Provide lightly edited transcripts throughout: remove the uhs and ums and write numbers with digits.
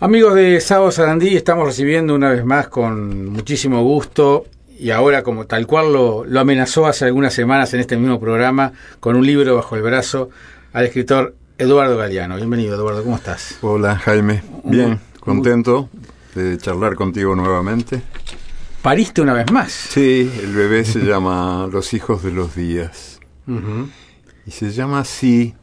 Amigos de Sábado Sarandí, estamos recibiendo una vez más con muchísimo gusto y ahora como tal cual lo amenazó hace algunas semanas en este mismo programa con un libro bajo el brazo al escritor Eduardo Galeano. Bienvenido, Eduardo, ¿cómo estás? Hola, Jaime. Bien, contento de charlar contigo nuevamente. ¿Pariste una vez más? Sí, el bebé se llama Los hijos de los días. Y se llama así,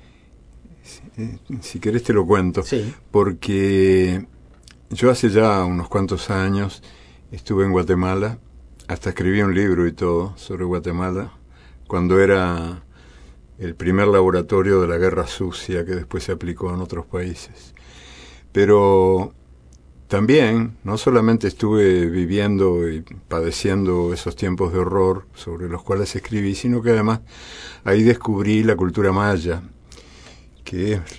si querés te lo cuento, sí, porque yo hace ya unos cuantos años estuve en Guatemala, hasta escribí un libro y todo sobre Guatemala, cuando era el primer laboratorio de la guerra sucia que después se aplicó en otros países. Pero también, no solamente estuve viviendo y padeciendo esos tiempos de horror sobre los cuales escribí, sino que además ahí descubrí la cultura maya, que es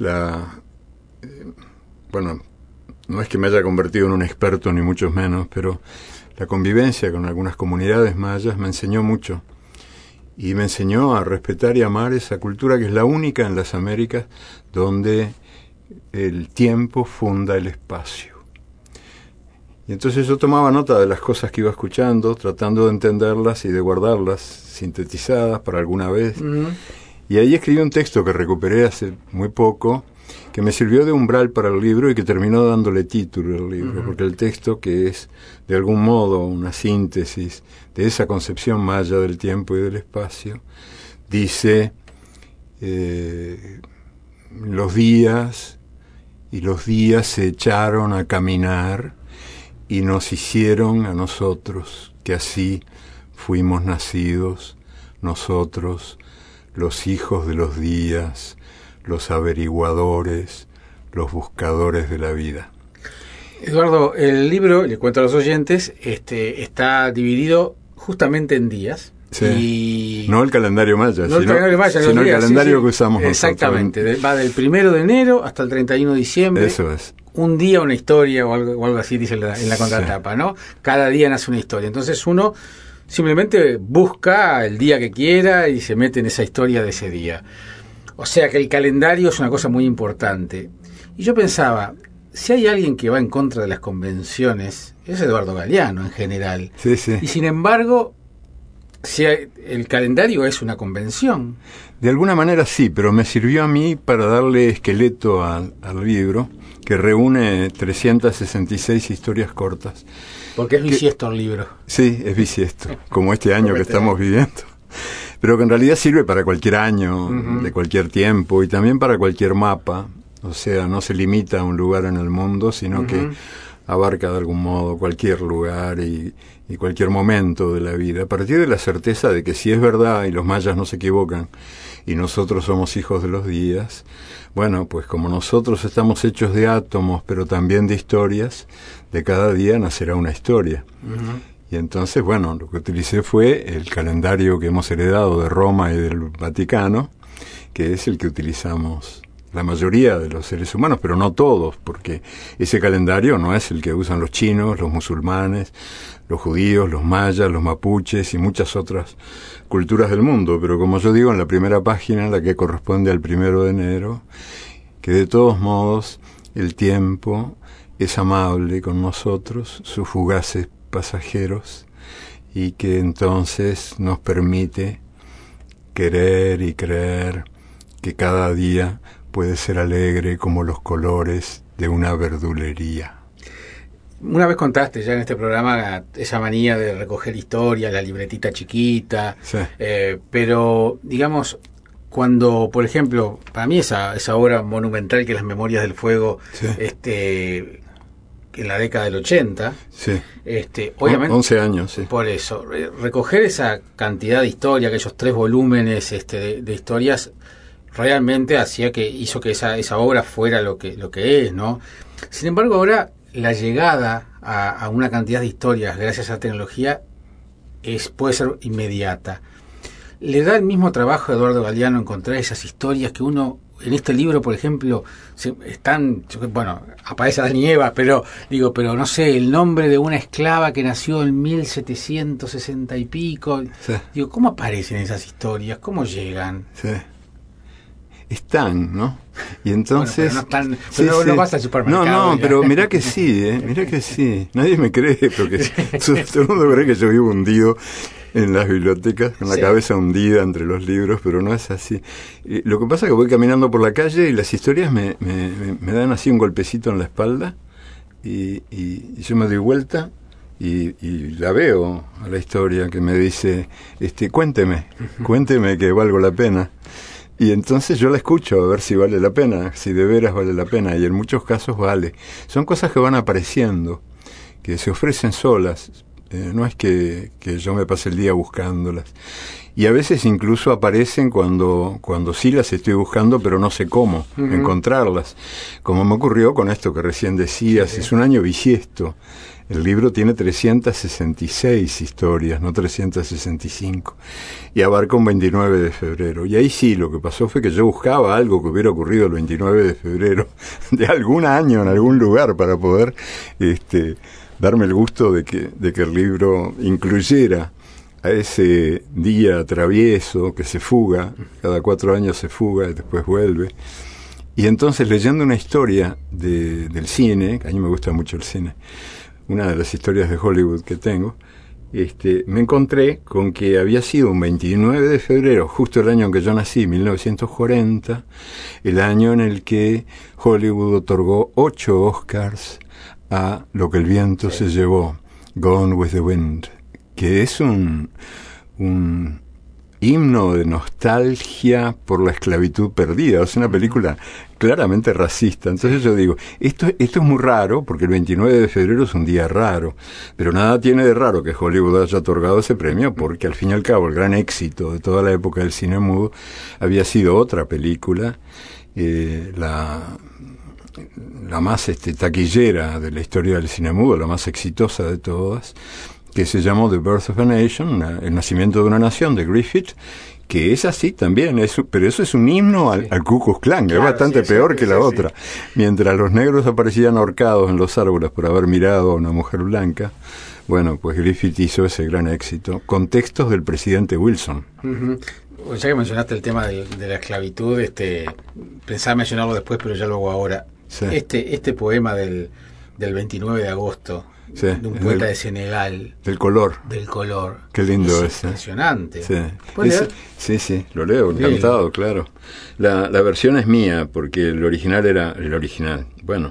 bueno, no es que me haya convertido en un experto ni mucho menos, pero la convivencia con algunas comunidades mayas me enseñó mucho. Y me enseñó a respetar y amar esa cultura que es la única en las Américas donde el tiempo funda el espacio. Y entonces yo tomaba nota de las cosas que iba escuchando, tratando de entenderlas y de guardarlas sintetizadas para alguna vez. Y ahí escribí un texto que recuperé hace muy poco, que me sirvió de umbral para el libro y que terminó dándole título al libro, porque el texto, que es de algún modo una síntesis de esa concepción maya del tiempo y del espacio, dice: los días se echaron a caminar y nos hicieron a nosotros, que así fuimos nacidos, nosotros, los hijos de los días, los averiguadores, los buscadores de la vida. Eduardo, el libro, le cuento a los oyentes, está dividido justamente en días. Sí. No el calendario maya, sino el calendario que usamos nosotros. Exactamente, va del 1 de enero hasta el 31 de diciembre. Eso es. Un día una historia o algo así dice en la contratapa, ¿no? Cada día nace una historia. Entonces uno simplemente busca el día que quiera y se mete en esa historia de ese día. O sea que el calendario es una cosa muy importante. Y yo pensaba, si hay alguien que va en contra de las convenciones, es Eduardo Galeano en general. Sí, sí. Y sin embargo, el calendario es una convención. De alguna manera sí, pero me sirvió a mí para darle esqueleto al libro, que reúne 366 historias cortas. Porque es bisiesto el libro. Sí, es bisiesto, como este año que estamos viviendo. Pero que en realidad sirve para cualquier año, de cualquier tiempo, y también para cualquier mapa. O sea, no se limita a un lugar en el mundo, sino que abarca de algún modo cualquier lugar y cualquier momento de la vida, a partir de la certeza de que si es verdad y los mayas no se equivocan y nosotros somos hijos de los días, bueno, pues como nosotros estamos hechos de átomos pero también de historias, de cada día nacerá una historia. Y entonces, bueno, lo que utilicé fue el calendario que hemos heredado de Roma y del Vaticano, que es el que utilizamos la mayoría de los seres humanos, pero no todos, porque ese calendario no es el que usan los chinos, los musulmanes, los judíos, los mayas, los mapuches y muchas otras culturas del mundo. Pero como yo digo en la primera página, la que corresponde al 1 de enero, que de todos modos el tiempo es amable con nosotros, sus fugaces pasajeros, y que entonces nos permite querer y creer que cada día puede ser alegre como los colores de una verdulería. Una vez contaste ya en este programa esa manía de recoger historia, la libretita chiquita, sí. Pero digamos, cuando, por ejemplo, para mí esa obra monumental que es Las Memorias del Fuego, sí. En la década del 80, sí. Obviamente 11 años, sí. Por eso, recoger esa cantidad de historia, aquellos 3 volúmenes de historias, realmente hizo que esa obra fuera lo que es, ¿no? Sin embargo, ahora la llegada a una cantidad de historias gracias a la tecnología puede ser inmediata. ¿Le da el mismo trabajo a Eduardo Galeano encontrar esas historias que uno, en este libro, por ejemplo, aparece Adán y Eva, pero no sé, el nombre de una esclava que nació en 1760 y pico, sí. ¿Cómo aparecen esas historias? ¿Cómo llegan? Sí. están, ¿no? Y entonces... Bueno, pero no vas al supermercado. No, pero mirá que sí, mirá que sí. Nadie me cree, porque todo el mundo cree que yo vivo hundido en las bibliotecas, con la cabeza hundida entre los libros, pero no es así. Lo que pasa es que voy caminando por la calle y las historias me dan así un golpecito en la espalda y yo me doy vuelta y la veo a la historia que me dice, cuénteme que valgo la pena. Y entonces yo la escucho a ver si vale la pena, si de veras vale la pena, y en muchos casos vale. Son cosas que van apareciendo, que se ofrecen solas, no es que yo me pase el día buscándolas. Y a veces incluso aparecen cuando sí las estoy buscando, pero no sé cómo encontrarlas. Como me ocurrió con esto que recién decías, es un año bisiesto. El libro tiene 366 historias, no 365, y abarca un 29 de febrero. Y ahí sí, lo que pasó fue que yo buscaba algo que hubiera ocurrido el 29 de febrero de algún año en algún lugar para poder darme el gusto de que el libro incluyera a ese día travieso que se fuga, cada 4 años se fuga y después vuelve. Y entonces, leyendo una historia del cine, que a mí me gusta mucho el cine, una de las historias de Hollywood que tengo, me encontré con que había sido un 29 de febrero, justo el año en que yo nací, 1940, el año en el que Hollywood otorgó 8 Oscars a Lo que el viento se llevó, Gone with the Wind, que es un himno de nostalgia por la esclavitud perdida. Es una película claramente racista. Entonces yo digo, esto es muy raro, porque el 29 de febrero es un día raro, pero nada tiene de raro que Hollywood haya otorgado ese premio, porque al fin y al cabo el gran éxito de toda la época del cine mudo había sido otra película, la más taquillera de la historia del cine mudo, la más exitosa de todas, que se llamó The Birth of a Nation, el nacimiento de una nación, de Griffith, que es así también, pero eso es un himno al Ku Klux Klan, claro, es bastante peor que la otra. Mientras los negros aparecían ahorcados en los árboles por haber mirado a una mujer blanca, bueno, pues Griffith hizo ese gran éxito, con textos del presidente Wilson. Ya que mencionaste el tema de la esclavitud, pensaba mencionarlo después, pero ya lo hago ahora. Sí. Este poema del 29 de agosto, sí, de un poeta de Senegal. Del color. Qué lindo es. Impresionante. Sí. Sí, lo leo, encantado, claro. La versión es mía, porque el original era el original. Bueno,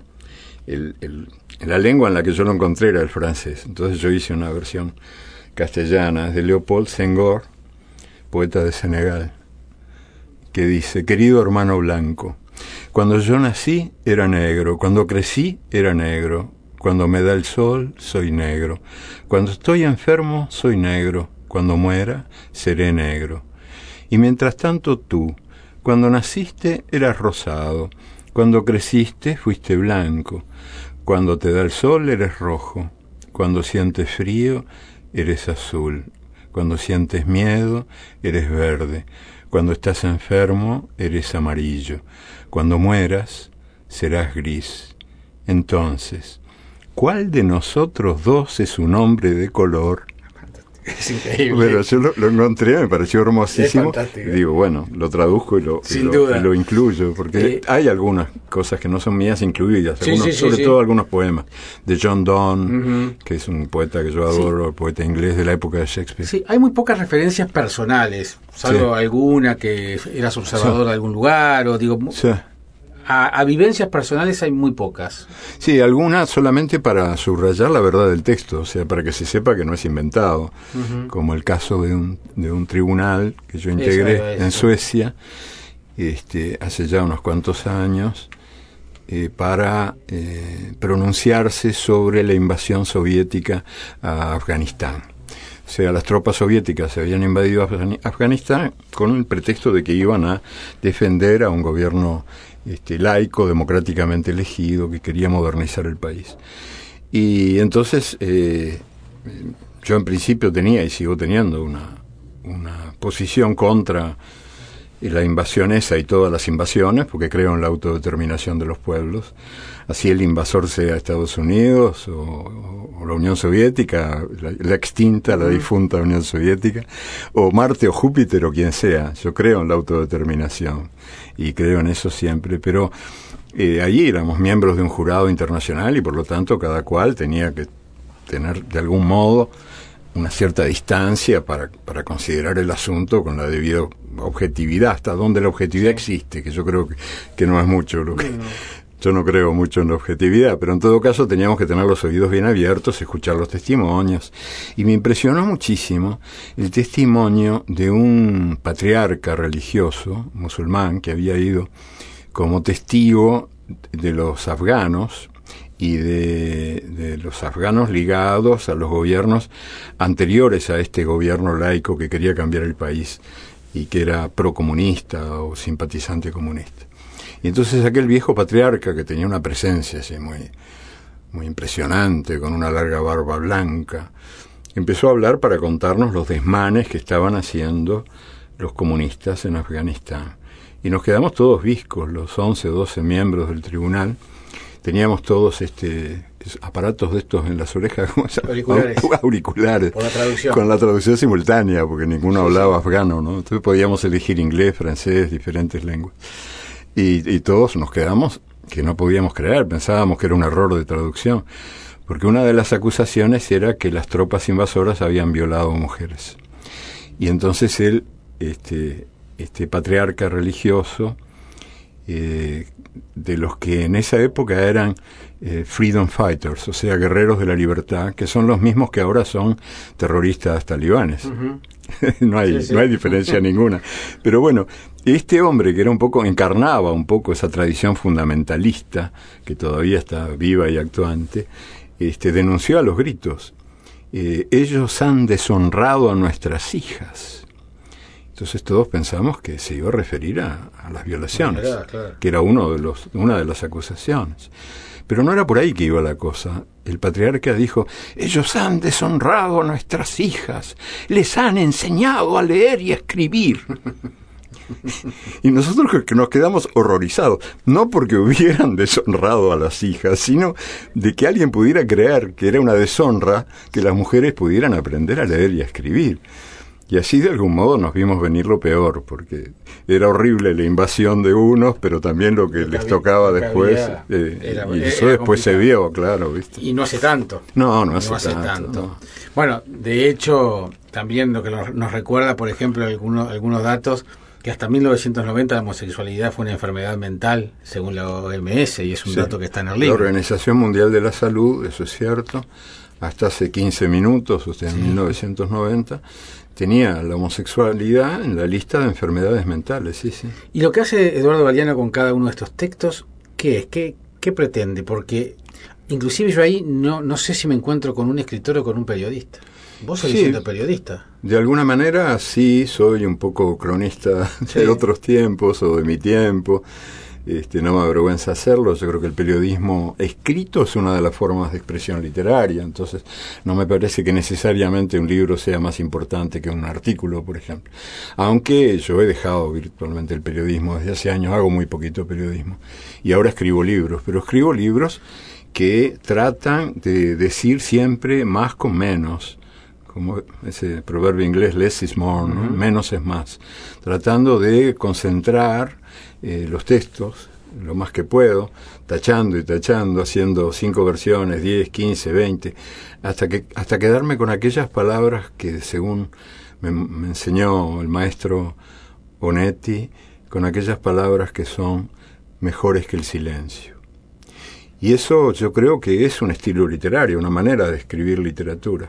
la lengua en la que yo lo encontré era el francés. Entonces yo hice una versión castellana de Léopold Senghor, poeta de Senegal, que dice: querido hermano blanco, cuando yo nací era negro, cuando crecí era negro, cuando me da el sol soy negro, cuando estoy enfermo soy negro, cuando muera seré negro. Y mientras tanto tú, cuando naciste eras rosado, cuando creciste fuiste blanco, cuando te da el sol eres rojo, cuando sientes frío eres azul, cuando sientes miedo eres verde, cuando estás enfermo eres amarillo, cuando mueras serás gris. Entonces, ¿cuál de nosotros dos es un hombre de color? Es increíble. Pero yo lo encontré, me pareció hermosísimo. Y digo, bueno, lo traduzco y lo incluyo, porque hay algunas cosas que no son mías incluidas, sobre todo algunos poemas de John Donne, que es un poeta que yo adoro, poeta inglés de la época de Shakespeare. Sí, hay muy pocas referencias personales, salvo alguna que eras observador de algún lugar, o digo... A vivencias personales hay muy pocas. Sí, algunas solamente para subrayar la verdad del texto, o sea, para que se sepa que no es inventado, como el caso de un tribunal que yo integré en Suecia, hace ya unos cuantos años, para pronunciarse sobre la invasión soviética a Afganistán. O sea, las tropas soviéticas habían invadido Afganistán con el pretexto de que iban a defender a un gobierno laico, democráticamente elegido, que quería modernizar el país. Y entonces yo en principio tenía y sigo teniendo una posición contra la invasión esa y todas las invasiones, porque creo en la autodeterminación de los pueblos, así el invasor sea Estados Unidos o la Unión Soviética, la extinta, la difunta Unión Soviética, o Marte o Júpiter o quien sea. Yo creo en la autodeterminación y creo en eso siempre, pero allí éramos miembros de un jurado internacional y por lo tanto cada cual tenía que tener de algún modo una cierta distancia para considerar el asunto con la debida objetividad, hasta donde la objetividad existe, que yo creo que no es mucho lo que... Yo no creo mucho en la objetividad, pero en todo caso teníamos que tener los oídos bien abiertos, escuchar los testimonios. Y me impresionó muchísimo el testimonio de un patriarca religioso musulmán que había ido como testigo de los afganos y de los afganos ligados a los gobiernos anteriores a este gobierno laico que quería cambiar el país y que era procomunista o simpatizante comunista. Y entonces aquel viejo patriarca que tenía una presencia así muy impresionante, con una larga barba blanca, empezó a hablar para contarnos los desmanes que estaban haciendo los comunistas en Afganistán. Y nos quedamos todos viscos, los 11 o 12 miembros del tribunal. Teníamos todos aparatos de estos en las orejas, ¿cómo se llama? Auriculares. Por la traducción. Con la traducción simultánea, porque ninguno hablaba afgano, ¿no? Entonces podíamos elegir inglés, francés, diferentes lenguas. Y todos nos quedamos que no podíamos creer, pensábamos que era un error de traducción, porque una de las acusaciones era que las tropas invasoras habían violado mujeres. Y entonces él, este patriarca religioso, de los que en esa época eran freedom fighters, o sea, guerreros de la libertad, que son los mismos que ahora son terroristas talibanes. Uh-huh. No hay diferencia ninguna. Pero bueno, este hombre que encarnaba un poco esa tradición fundamentalista, que todavía está viva y actuante, denunció a los gritos: ellos han deshonrado a nuestras hijas. Entonces todos pensamos que se iba a referir a las violaciones, claro. Que era una de las acusaciones. Pero no era por ahí que iba la cosa. El patriarca dijo: ellos han deshonrado a nuestras hijas, les han enseñado a leer y a escribir. Y nosotros que nos quedamos horrorizados, no porque hubieran deshonrado a las hijas, sino de que alguien pudiera creer que era una deshonra que las mujeres pudieran aprender a leer y a escribir. Y así de algún modo nos vimos venir lo peor, porque era horrible la invasión de unos, pero también lo que les tocaba después, y eso después se vio, claro, ¿viste? Y no hace tanto. No hace tanto. No. Bueno, de hecho, también lo que nos recuerda, por ejemplo, algunos datos, que hasta 1990 la homosexualidad fue una enfermedad mental, según la OMS, y es un dato que está en el libro. La Organización Mundial de la Salud, eso es cierto, hasta hace 15 minutos, o sea, en 1990... tenía la homosexualidad en la lista de enfermedades mentales, sí. ¿Y lo que hace Eduardo Galeano con cada uno de estos textos, qué es? ¿Qué pretende? Porque inclusive yo ahí no sé si me encuentro con un escritor o con un periodista. ¿Vos seguís siendo periodista? De alguna manera sí, soy un poco cronista de otros tiempos o de mi tiempo. No me avergüenza hacerlo. Yo creo que el periodismo escrito es una de las formas de expresión literaria, entonces no me parece que necesariamente un libro sea más importante que un artículo, por ejemplo. Aunque yo he dejado virtualmente el periodismo desde hace años, hago muy poquito periodismo, y ahora escribo libros, pero escribo libros que tratan de decir siempre más con menos, como ese proverbio inglés, less is more, ¿no? Menos es más, tratando de concentrar los textos lo más que puedo, tachando y tachando, haciendo 5 versiones, 10, 15, 20, hasta quedarme con aquellas palabras que, según me enseñó el maestro Onetti, con aquellas palabras que son mejores que el silencio. Y eso yo creo que es un estilo literario, una manera de escribir literatura.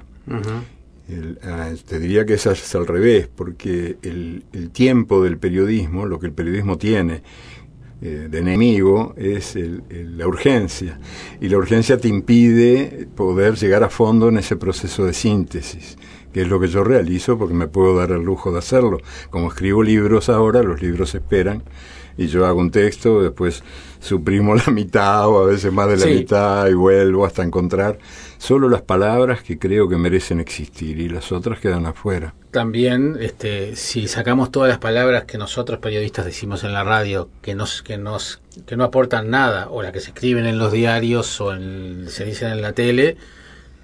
Te diría que es al revés, porque el tiempo del periodismo, lo que el periodismo tiene de enemigo, es la urgencia, y la urgencia te impide poder llegar a fondo en ese proceso de síntesis, que es lo que yo realizo porque me puedo dar el lujo de hacerlo. Como escribo libros ahora, los libros esperan, y yo hago un texto, después suprimo la mitad o a veces más de la mitad y vuelvo hasta encontrar solo las palabras que creo que merecen existir y las otras quedan afuera. También, si sacamos todas las palabras que nosotros periodistas decimos en la radio, que no aportan nada, o las que se escriben en los diarios o se dicen en la tele,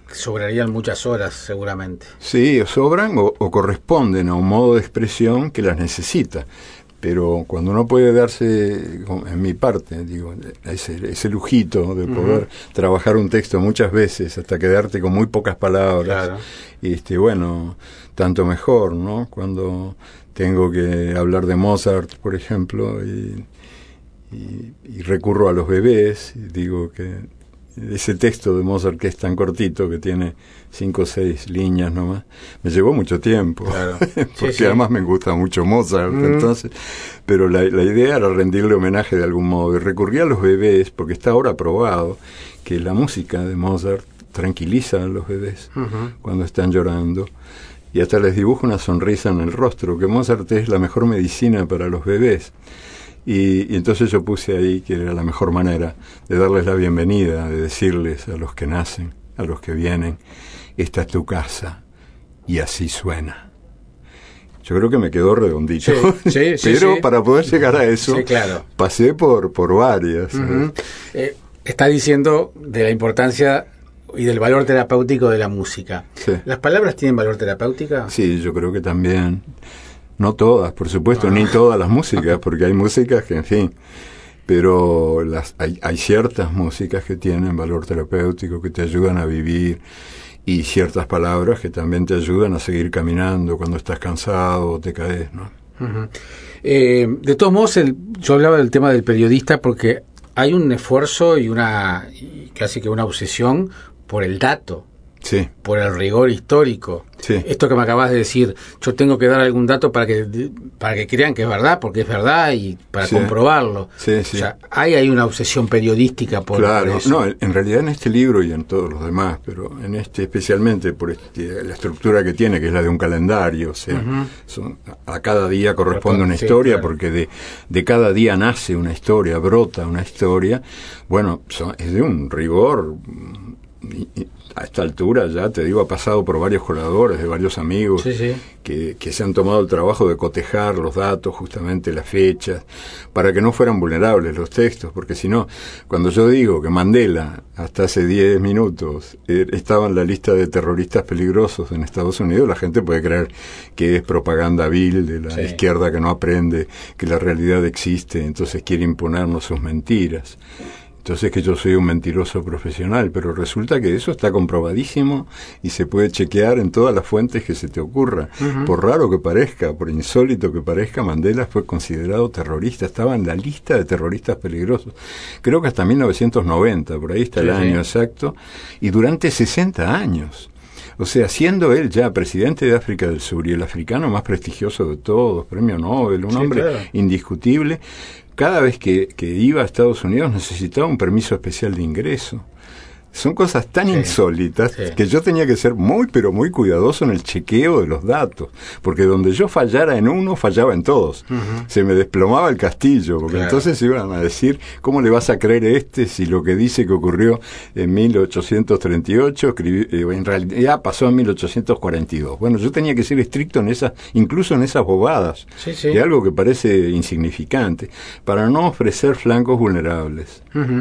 sobrarían muchas horas seguramente. Sí, sobran o corresponden a un modo de expresión que las necesita. Pero cuando uno puede darse, en mi parte, digo, ese lujito de poder trabajar un texto muchas veces hasta quedarte con muy pocas palabras, bueno, tanto mejor, ¿no? Cuando tengo que hablar de Mozart, por ejemplo, y recurro a los bebés, y digo que ese texto de Mozart, que es tan cortito, que tiene 5 o 6 líneas nomás, me llevó mucho tiempo, claro. Porque además me gusta mucho Mozart, entonces, pero la idea era rendirle homenaje de algún modo, y recurrí a los bebés, porque está ahora probado que la música de Mozart tranquiliza a los bebés cuando están llorando, y hasta les dibuja una sonrisa en el rostro, que Mozart es la mejor medicina para los bebés. Y entonces yo puse ahí que era la mejor manera de darles la bienvenida, de decirles a los que nacen, a los que vienen, esta es tu casa, y así suena. Yo creo que me quedó redondito, pero para poder llegar a eso, claro, pasé por varias. Está diciendo de la importancia y del valor terapéutico de la música. Sí. ¿Las palabras tienen valor terapéutico? Sí, yo creo que también. No todas, por supuesto, ni todas las músicas, porque hay músicas que, en fin, pero hay ciertas músicas que tienen valor terapéutico, que te ayudan a vivir, y ciertas palabras que también te ayudan a seguir caminando cuando estás cansado o te caes, ¿no? De todos modos, yo hablaba del tema del periodista porque hay un esfuerzo y casi que una obsesión por el dato. Sí. Por el rigor histórico. Sí. Esto que me acabas de decir, yo tengo que dar algún dato para que crean que es verdad, porque es verdad, y para comprobarlo. Sí. O sea, hay una obsesión periodística por eso. No, en realidad en este libro y en todos los demás, pero en este especialmente por la estructura que tiene, que es la de un calendario, o sea, a cada día corresponde una historia, claro. Porque de cada día nace una historia, brota una historia. Bueno, es de un rigor. A esta altura ya, te digo, ha pasado por varios coladores, de varios amigos que se han tomado el trabajo de cotejar los datos, justamente las fechas, para que no fueran vulnerables los textos, porque si no, cuando yo digo que Mandela, hasta hace 10 minutos, estaba en la lista de terroristas peligrosos en Estados Unidos, la gente puede creer que es propaganda vil de la izquierda que no aprende que la realidad existe, entonces quiere imponernos sus mentiras. Entonces que yo soy un mentiroso profesional, pero resulta que eso está comprobadísimo y se puede chequear en todas las fuentes que se te ocurra. Por raro que parezca, por insólito que parezca, Mandela fue considerado terrorista, estaba en la lista de terroristas peligrosos. Creo que hasta 1990, por ahí está el año exacto, y durante 60 años. O sea, siendo él ya presidente de África del Sur y el africano más prestigioso de todos, premio Nobel, un hombre indiscutible, cada vez que iba a Estados Unidos necesitaba un permiso especial de ingreso. Son cosas tan insólitas que yo tenía que ser muy, pero muy cuidadoso en el chequeo de los datos, porque donde yo fallara en uno, fallaba en todos. Se me desplomaba el castillo, porque entonces iban a decir, ¿cómo le vas a creer si lo que dice que ocurrió en 1838, en realidad pasó en 1842? Bueno, yo tenía que ser estricto en esas, incluso en esas bobadas, de algo que parece insignificante, para no ofrecer flancos vulnerables.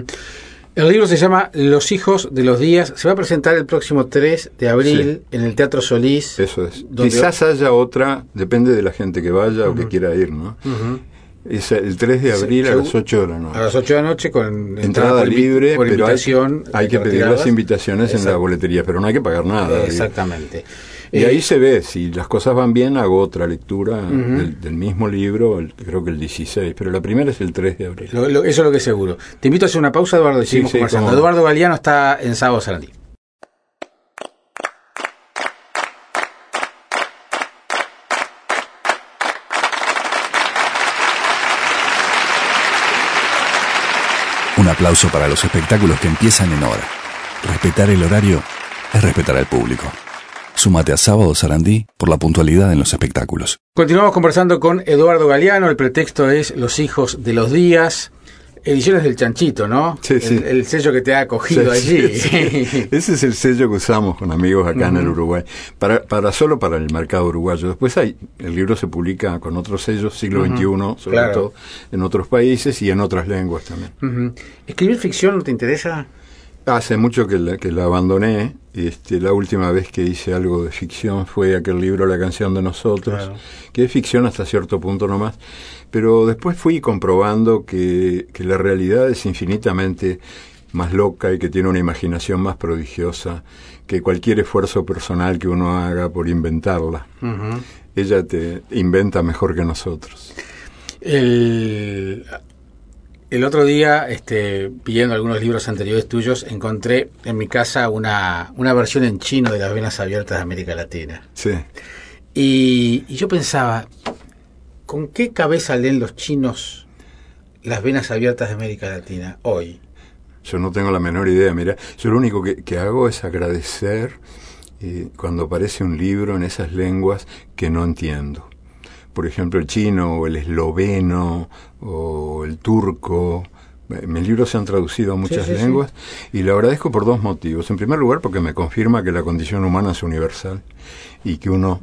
El libro se llama Los hijos de los días. Se va a presentar el próximo 3 de abril en el Teatro Solís. Eso es. Quizás haya otra, depende de la gente que vaya o que quiera ir, ¿no? Es el 3 de abril a las 8 de la noche. A las 8 de la noche con entrada libre, por pero invitación. Hay que pedir las invitaciones en la boletería, pero no hay que pagar nada. Exactamente. Y ahí se ve, si las cosas van bien, hago otra lectura del mismo libro, creo que el 16, pero la primera es el 3 de abril. Eso es lo que seguro. Te invito a hacer una pausa, Eduardo, y seguimos conversando. Eduardo Galeano está en Sábado Sarandí. Un aplauso para los espectáculos que empiezan en hora. Respetar el horario es respetar al público. Súmate a Sábado Sarandí por la puntualidad en los espectáculos. Continuamos conversando con Eduardo Galeano. El pretexto es Los hijos de los días. Ediciones del Chanchito, ¿no? Sí. El sello que te ha acogido allí. Sí. Ese es el sello que usamos con amigos acá en el Uruguay. Solo para el mercado uruguayo. Después el libro se publica con otros sellos, siglo XXI, sobre todo en otros países y en otras lenguas también. ¿Escribir ficción no te interesa? Hace mucho que la abandoné, La última vez que hice algo de ficción fue aquel libro La canción de nosotros, claro, que es ficción hasta cierto punto nomás, pero después fui comprobando que la realidad es infinitamente más loca y que tiene una imaginación más prodigiosa que cualquier esfuerzo personal que uno haga por inventarla. Uh-huh. Ella te inventa mejor que nosotros. El otro día, pidiendo algunos libros anteriores tuyos, encontré en mi casa una versión en chino de Las venas abiertas de América Latina. Sí. Y yo pensaba, ¿con qué cabeza leen los chinos Las venas abiertas de América Latina hoy? Yo no tengo la menor idea. Mira, yo lo único que hago es agradecer cuando aparece un libro en esas lenguas que no entiendo. Por ejemplo, el chino o el esloveno o el turco. Mis libros se han traducido a muchas lenguas y lo agradezco por dos motivos. En primer lugar, porque me confirma que la condición humana es universal y que uno,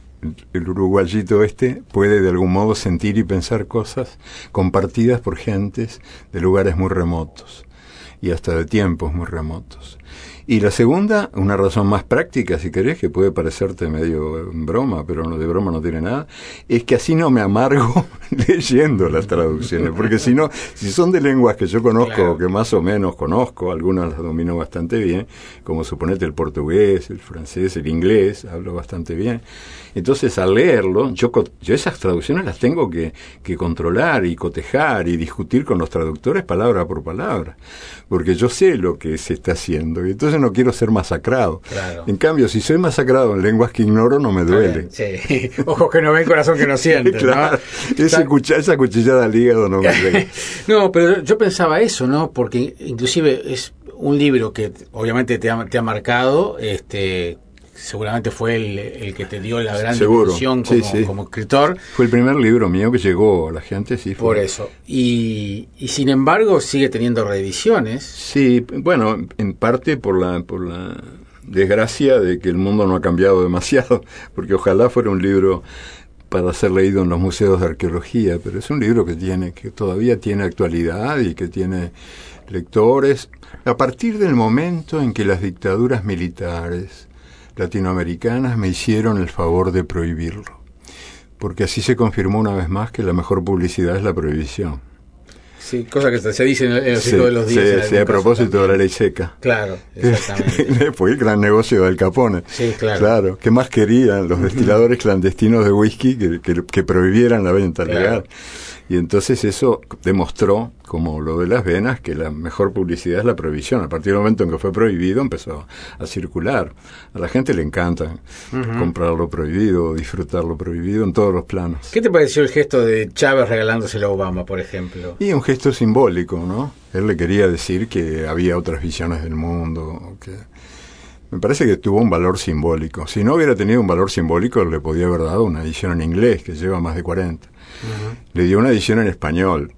el uruguayito puede de algún modo sentir y pensar cosas compartidas por gentes de lugares muy remotos y hasta de tiempos muy remotos. Y la segunda, una razón más práctica, si querés, que puede parecerte medio en broma, pero no, de broma no tiene nada, es que así no me amargo leyendo las traducciones, porque si son de lenguas que yo conozco, claro, que más o menos conozco, algunas las domino bastante bien, como suponete el portugués, el francés, el inglés, hablo bastante bien. Entonces, al leerlo, yo esas traducciones las tengo que controlar y cotejar y discutir con los traductores palabra por palabra, porque yo sé lo que se está haciendo, y entonces no quiero ser masacrado. Claro. En cambio, si soy masacrado en lenguas que ignoro, no me duele. Sí. Ojos que no ven, corazón que no siente. Claro. ¿No? Esa cuchillada al hígado no me duele. No, pero yo pensaba eso, ¿no? Porque inclusive es un libro que obviamente te ha marcado, seguramente fue el que te dio la gran difusión como escritor. Fue el primer libro mío que llegó a la gente, sí. Fue. Por eso. Y sin embargo sigue teniendo reediciones. Sí, bueno, en parte por la desgracia de que el mundo no ha cambiado demasiado, porque ojalá fuera un libro para ser leído en los museos de arqueología, pero es un libro que todavía tiene actualidad y que tiene lectores. A partir del momento en que las dictaduras militares latinoamericanas me hicieron el favor de prohibirlo, porque así se confirmó una vez más que la mejor publicidad es la prohibición. Sí, cosa que se dice en los ciclos de los días. Sí, a propósito de la ley seca. Claro, exactamente. Fue el gran negocio del Capone. Sí, claro. Claro, ¿qué más querían los destiladores clandestinos de whisky que prohibieran la venta legal? Y entonces eso demostró, como lo de las venas, que la mejor publicidad es la prohibición. A partir del momento en que fue prohibido, empezó a circular. A la gente le encanta comprar lo prohibido, disfrutar lo prohibido en todos los planos. ¿Qué te pareció el gesto de Chávez regalándoselo a Obama, por ejemplo? Y un gesto simbólico, ¿no? Él le quería decir que había otras visiones del mundo, que me parece que tuvo un valor simbólico. Si no hubiera tenido un valor simbólico, le podía haber dado una edición en inglés, que lleva más de 40. Le dio una edición en español.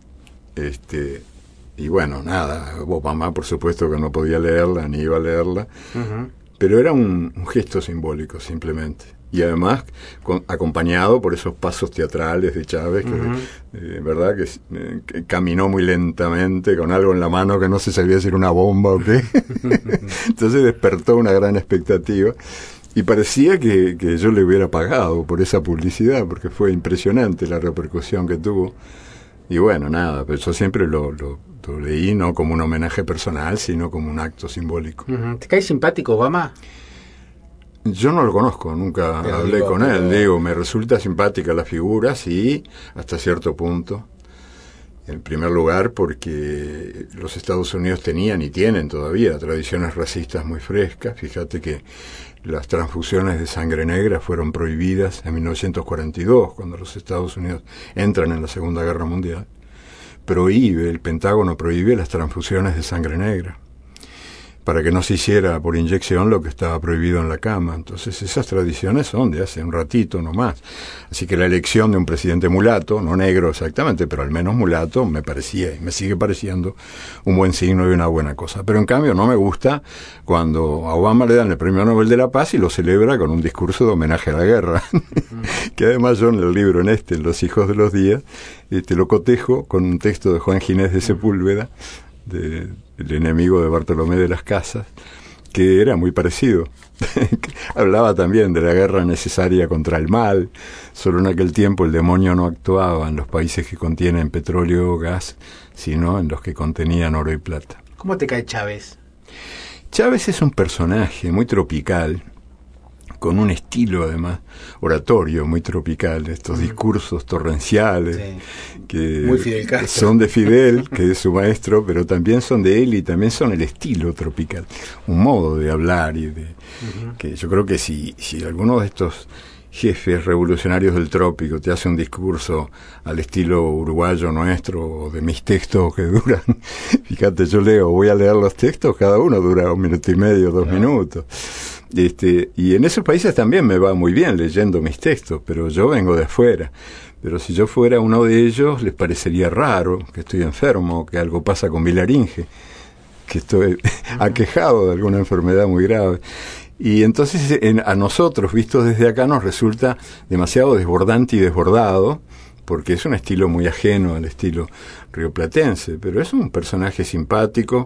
Y bueno, nada, Obama por supuesto que no podía leerla, ni iba a leerla, pero era un gesto simbólico simplemente. Y además acompañado por esos pasos teatrales de Chávez, verdad que caminó muy lentamente con algo en la mano que no se sabía si era una bomba o qué. Entonces despertó una gran expectativa y parecía que yo le hubiera pagado por esa publicidad, porque fue impresionante la repercusión que tuvo. Y bueno, nada, pero yo siempre lo leí no como un homenaje personal, sino como un acto simbólico. ¿Te cae simpático Obama? Yo no lo conozco, nunca hablé con él. Me resulta simpática la figura, sí, hasta cierto punto. En primer lugar, porque los Estados Unidos tenían y tienen todavía tradiciones racistas muy frescas. Fíjate que las transfusiones de sangre negra fueron prohibidas en 1942, cuando los Estados Unidos entran en la Segunda Guerra Mundial. El Pentágono prohíbe las transfusiones de sangre negra, para que no se hiciera por inyección lo que estaba prohibido en la cama. Entonces esas tradiciones son de hace un ratito nomás. Así que la elección de un presidente mulato, no negro exactamente, pero al menos mulato, me parecía y me sigue pareciendo un buen signo y una buena cosa. Pero en cambio no me gusta cuando a Obama le dan el Premio Nobel de la Paz y lo celebra con un discurso de homenaje a la guerra. Que además yo en el libro, en Los hijos de los días, lo cotejo con un texto de Juan Ginés de Sepúlveda, el enemigo de Bartolomé de las Casas, que era muy parecido. Hablaba también de la guerra necesaria contra el mal. Solo en aquel tiempo el demonio no actuaba en los países que contienen petróleo o gas, sino en los que contenían oro y plata. ¿Cómo te cae Chávez? Chávez es un personaje muy tropical, con un estilo además oratorio muy tropical, estos discursos torrenciales, que muy Fidel Castro. Son de Fidel, que es su maestro, pero también son de él y también son el estilo tropical, un modo de hablar y de que yo creo que si alguno de estos jefes revolucionarios del trópico te hace un discurso al estilo uruguayo nuestro o de mis textos que duran, fíjate, voy a leer los textos, cada uno dura 1 minuto y medio, 2 minutos. Y en esos países también me va muy bien leyendo mis textos, pero yo vengo de afuera. Pero si yo fuera uno de ellos, les parecería raro que estoy enfermo, que algo pasa con mi laringe, que estoy aquejado de alguna enfermedad muy grave. Y entonces a nosotros, vistos desde acá, nos resulta demasiado desbordante y desbordado, porque es un estilo muy ajeno al estilo rioplatense, pero es un personaje simpático,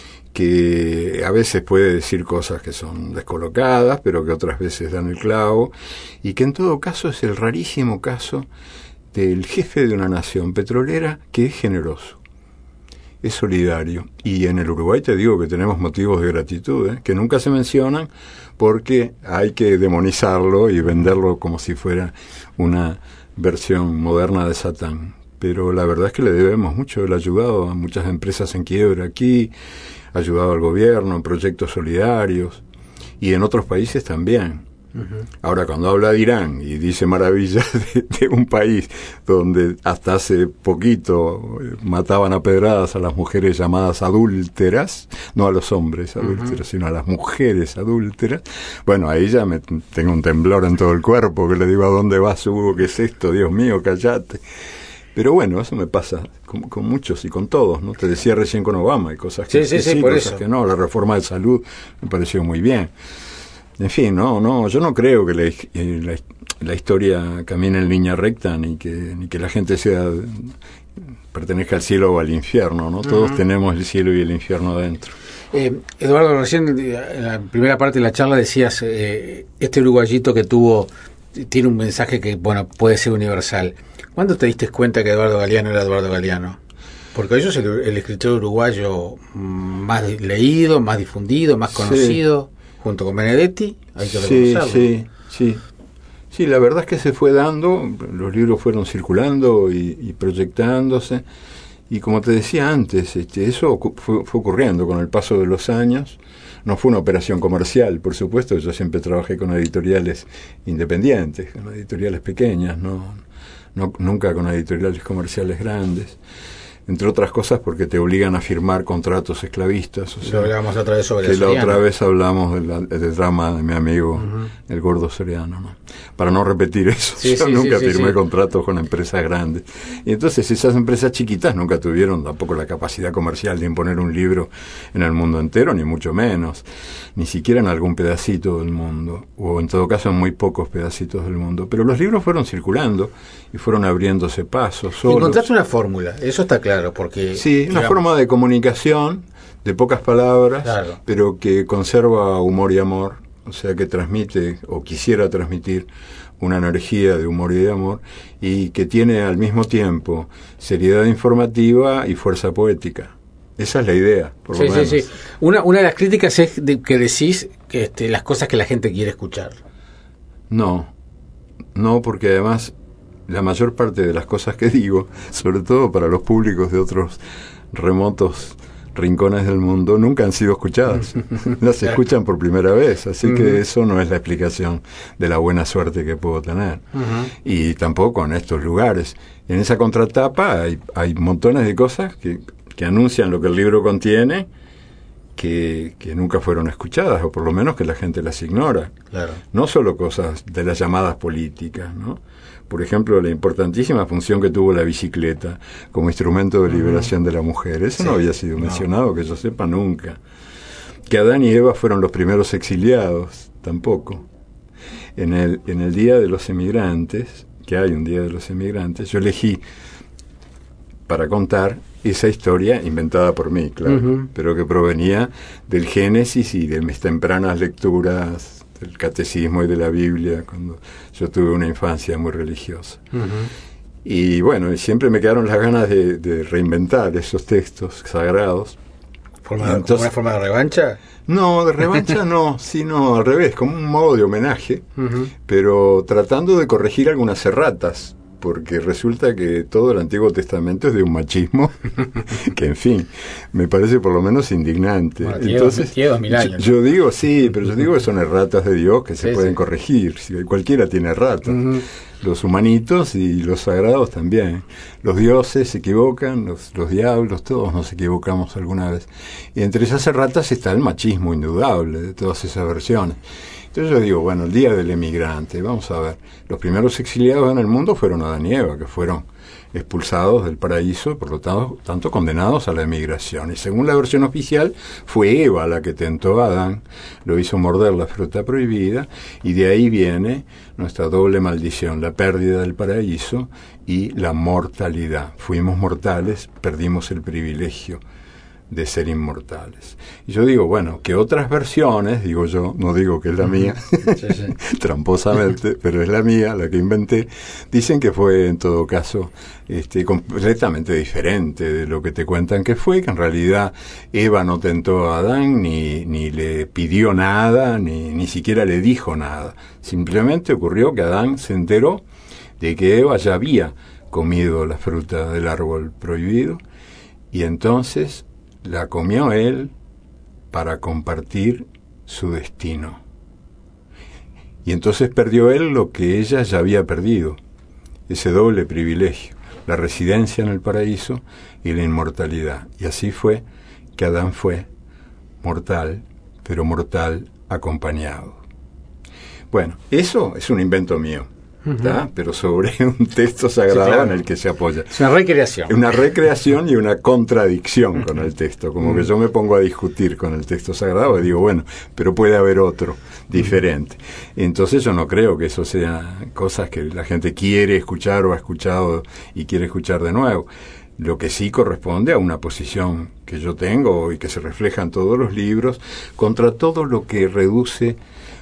que a veces puede decir cosas que son descolocadas, pero que otras veces dan el clavo, y que en todo caso es el rarísimo caso del jefe de una nación petrolera que es generoso, es solidario. Y en el Uruguay te digo que tenemos motivos de gratitud, que nunca se mencionan porque hay que demonizarlo y venderlo como si fuera una versión moderna de Satán. Pero la verdad es que le debemos mucho. Él ha ayudado a muchas empresas en quiebra aquí, ha ayudado al gobierno en proyectos solidarios y en otros países también. Ahora, cuando habla de Irán y dice maravillas de un país donde hasta hace poquito mataban a pedradas a las mujeres llamadas adúlteras, no a los hombres adúlteros, sino a las mujeres adúlteras, bueno, ahí ya tengo un temblor en todo el cuerpo, que le digo, ¿a dónde vas, Hugo? ¿Qué es esto? Dios mío, cállate. Pero bueno, eso me pasa con muchos y con todos, ¿no? Te decía recién con Obama, hay cosas que sí, por cosas eso. Que no. La reforma de salud me pareció muy bien. En fin, yo no creo que la historia camine en línea recta, ni que la gente pertenezca al cielo o al infierno, ¿no? Todos tenemos el cielo y el infierno adentro. Eduardo, recién en la primera parte de la charla decías, este uruguayito que tiene un mensaje que, bueno, puede ser universal. ¿Cuándo te diste cuenta que Eduardo Galeano era Eduardo Galeano? Porque hoy es el escritor uruguayo más leído, más difundido, más conocido, junto con Benedetti, hay que reconocerlo. Sí, la verdad es que se fue dando, los libros fueron circulando y proyectándose, y como te decía antes, eso fue ocurriendo con el paso de los años. No fue una operación comercial, por supuesto, yo siempre trabajé con editoriales independientes, con editoriales pequeñas, nunca con editoriales comerciales grandes, entre otras cosas porque te obligan a firmar contratos esclavistas. O sea, hablamos otra vez sobre que Soriano. La otra vez hablamos del drama de mi amigo, el gordo Soriano, ¿no? Para no repetir eso, yo nunca firmé contratos con empresas grandes. Y entonces esas empresas chiquitas nunca tuvieron tampoco la capacidad comercial de imponer un libro en el mundo entero, ni mucho menos, ni siquiera en algún pedacito del mundo, o en todo caso en muy pocos pedacitos del mundo. Pero los libros fueron circulando y fueron abriéndose pasos solos. Encontraste una fórmula, eso está claro, porque... Sí, una forma de comunicación, de pocas palabras, claro, pero que conserva humor y amor, o sea, que transmite, o quisiera transmitir, una energía de humor y de amor, y que tiene al mismo tiempo seriedad informativa y fuerza poética. Esa es la idea, por lo menos. Sí. Una de las críticas es que decís que las cosas que la gente quiere escuchar. No, porque además la mayor parte de las cosas que digo, sobre todo para los públicos de otros remotos rincones del mundo, nunca han sido escuchadas. Las escuchan por primera vez, así que eso no es la explicación de la buena suerte que puedo tener. Y tampoco en estos lugares. En esa contratapa hay montones de cosas que anuncian lo que el libro contiene, que nunca fueron escuchadas, o por lo menos que la gente las ignora. Claro. No solo cosas de las llamadas políticas, ¿no? Por ejemplo, la importantísima función que tuvo la bicicleta como instrumento de liberación de la mujer. Eso no había sido mencionado, que yo sepa, nunca. Que Adán y Eva fueron los primeros exiliados, tampoco. En el Día de los Emigrantes, que hay un Día de los Emigrantes, yo elegí para contar esa historia inventada por mí, claro, pero que provenía del Génesis y de mis tempranas lecturas del catecismo y de la Biblia, cuando yo tuve una infancia muy religiosa. Y bueno, siempre me quedaron las ganas de reinventar esos textos sagrados. ¿Como una forma de revancha? No, de revancha no, sino al revés, como un modo de homenaje, pero tratando de corregir algunas erratas, porque resulta que todo el Antiguo Testamento es de un machismo que, en fin, me parece por lo menos indignante. Bueno, entonces, tiene 2000 años, yo digo, sí, pero yo digo que son erratas de Dios que se pueden corregir. Cualquiera tiene erratas. Los humanitos y los sagrados también. Los dioses se equivocan, los diablos, todos nos equivocamos alguna vez. Y entre esas erratas está el machismo indudable de todas esas versiones. Entonces yo digo, bueno, el día del emigrante, vamos a ver, los primeros exiliados en el mundo fueron Adán y Eva, que fueron expulsados del paraíso, por lo tanto condenados a la emigración. Y según la versión oficial, fue Eva la que tentó a Adán, lo hizo morder la fruta prohibida, y de ahí viene nuestra doble maldición, la pérdida del paraíso y la mortalidad. Fuimos mortales, perdimos el privilegio de ser inmortales. Y yo digo, bueno, que otras versiones, digo yo, no digo que es la mía, tramposamente, pero es la mía, la que inventé, dicen que fue en todo caso completamente diferente de lo que te cuentan que fue, que en realidad Eva no tentó a Adán, ni le pidió nada, ni siquiera le dijo nada. Simplemente ocurrió que Adán se enteró de que Eva ya había comido la fruta del árbol prohibido, y entonces la comió él para compartir su destino. Y entonces perdió él lo que ella ya había perdido, ese doble privilegio, la residencia en el paraíso y la inmortalidad. Y así fue que Adán fue mortal, pero mortal acompañado. Bueno, eso es un invento mío. Pero sobre un texto sagrado en el que se apoya. Es una recreación. Una recreación y una contradicción con el texto, como que yo me pongo a discutir con el texto sagrado y digo, bueno, pero puede haber otro diferente. Entonces yo no creo que eso sean cosas que la gente quiere escuchar o ha escuchado y quiere escuchar de nuevo. Lo que sí corresponde a una posición que yo tengo y que se refleja en todos los libros contra todo lo que reduce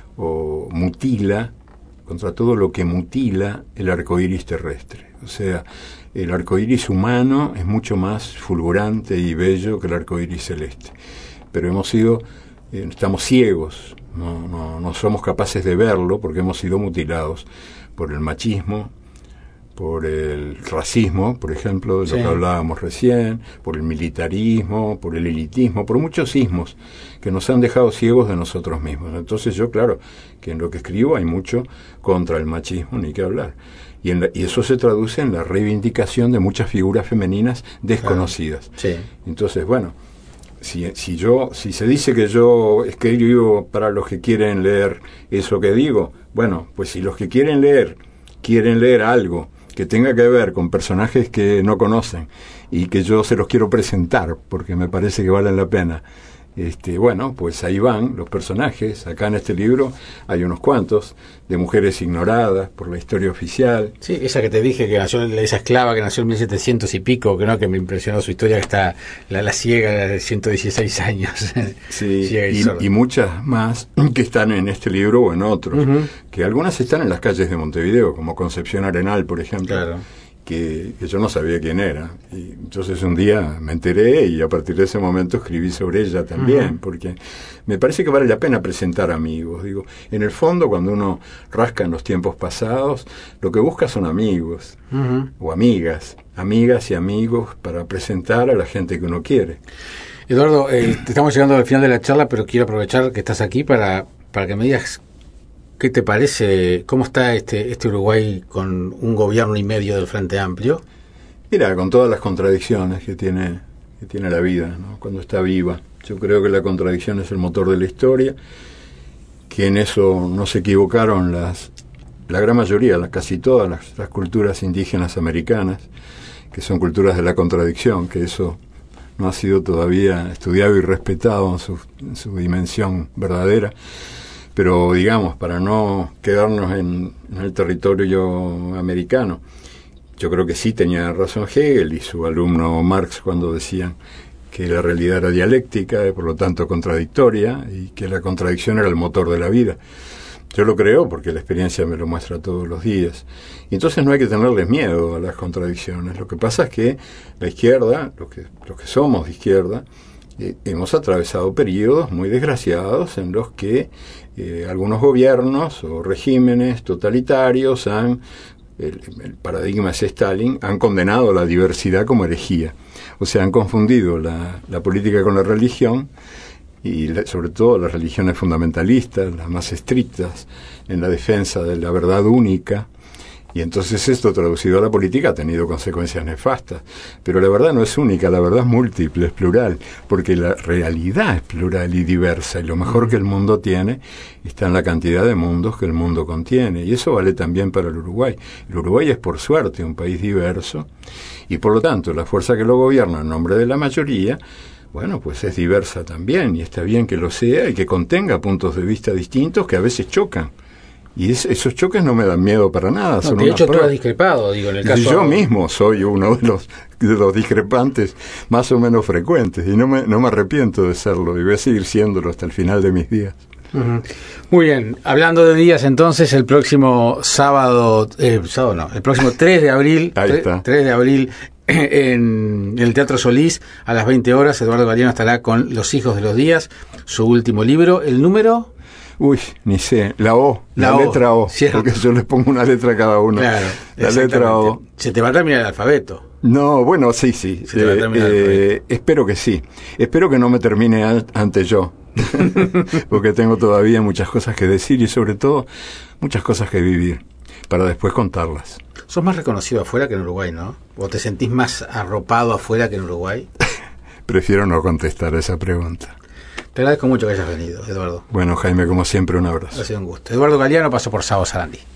o mutila, contra todo lo que mutila el arcoíris terrestre. O sea, el arcoíris humano es mucho más fulgurante y bello que el arcoíris celeste. Pero estamos ciegos, no somos capaces de verlo porque hemos sido mutilados por el machismo, por el racismo, por ejemplo, de lo que hablábamos recién, por el militarismo, por el elitismo, por muchos ismos que nos han dejado ciegos de nosotros mismos. Entonces yo, claro, que en lo que escribo hay mucho contra el machismo, ni que hablar. Y eso se traduce en la reivindicación de muchas figuras femeninas desconocidas. Entonces, bueno, si se dice que yo escribo para los que quieren leer eso que digo, bueno, pues si los que quieren leer algo que tenga que ver con personajes que no conocen y que yo se los quiero presentar porque me parece que valen la pena, bueno, pues ahí van los personajes. Acá en este libro hay unos cuantos de mujeres ignoradas por la historia oficial. Sí, esa que te dije que nació, esa esclava que nació en 1700 y pico, que me impresionó su historia, que está la ciega de 116 años. Sí, y muchas más que están en este libro o en otros, que algunas están en las calles de Montevideo, como Concepción Arenal, por ejemplo. Claro. Que yo no sabía quién era, y entonces un día me enteré y a partir de ese momento escribí sobre ella también, porque me parece que vale la pena presentar amigos. Digo, en el fondo, cuando uno rasca en los tiempos pasados, lo que busca son amigos o amigas y amigos para presentar a la gente que uno quiere. Eduardo, estamos llegando al final de la charla, pero quiero aprovechar que estás aquí para que me digas ¿qué te parece? ¿Cómo está este Uruguay con un gobierno y medio del Frente Amplio? Mira, con todas las contradicciones que tiene la vida, ¿no? Cuando está viva. Yo creo que la contradicción es el motor de la historia, que en eso no se equivocaron la gran mayoría, casi todas las culturas indígenas americanas, que son culturas de la contradicción, que eso no ha sido todavía estudiado y respetado en su dimensión verdadera. Pero digamos, para no quedarnos en el territorio americano, yo creo que sí tenía razón Hegel y su alumno Marx cuando decían que la realidad era dialéctica y por lo tanto contradictoria, y que la contradicción era el motor de la vida. Yo lo creo porque la experiencia me lo muestra todos los días. Y entonces no hay que tenerles miedo a las contradicciones. Lo que pasa es que la izquierda, los que somos de izquierda, hemos atravesado periodos muy desgraciados en los que algunos gobiernos o regímenes totalitarios el paradigma es Stalin, han condenado la diversidad como herejía. O sea, han confundido la política con la religión, y sobre todo las religiones fundamentalistas, las más estrictas, en la defensa de la verdad única. Y entonces esto traducido a la política ha tenido consecuencias nefastas. Pero la verdad no es única, la verdad es múltiple, es plural, porque la realidad es plural y diversa, y lo mejor que el mundo tiene está en la cantidad de mundos que el mundo contiene, y eso vale también para el Uruguay. El Uruguay es, por suerte, un país diverso, y por lo tanto la fuerza que lo gobierna en nombre de la mayoría, bueno, pues es diversa también, y está bien que lo sea y que contenga puntos de vista distintos que a veces chocan. Y esos choques no me dan miedo para nada. No, de hecho, tú has discrepado, digo, en el caso... Yo mismo soy uno de los discrepantes más o menos frecuentes, y no me arrepiento de serlo, y voy a seguir siéndolo hasta el final de mis días. Uh-huh. Muy bien, hablando de días, entonces, el próximo el próximo 3 de abril, 3 de abril, en el Teatro Solís, a las 20 horas, Eduardo Galeano estará con Los hijos de los días, su último libro, el número... Uy, ni sé, la letra O, ¿cierto? Porque yo les pongo una letra a cada uno. Claro, la letra O. Se te va a terminar el alfabeto. No, bueno, sí. Espero que sí. Espero que no me termine ante yo, porque tengo todavía muchas cosas que decir y sobre todo muchas cosas que vivir, para después contarlas. ¿Sos más reconocido afuera que en Uruguay, no? ¿O te sentís más arropado afuera que en Uruguay? Prefiero no contestar a esa pregunta. Te agradezco mucho que hayas venido, Eduardo. Bueno, Jaime, como siempre, un abrazo. Ha sido un gusto. Eduardo Galeano pasó por Sábado Sarandí.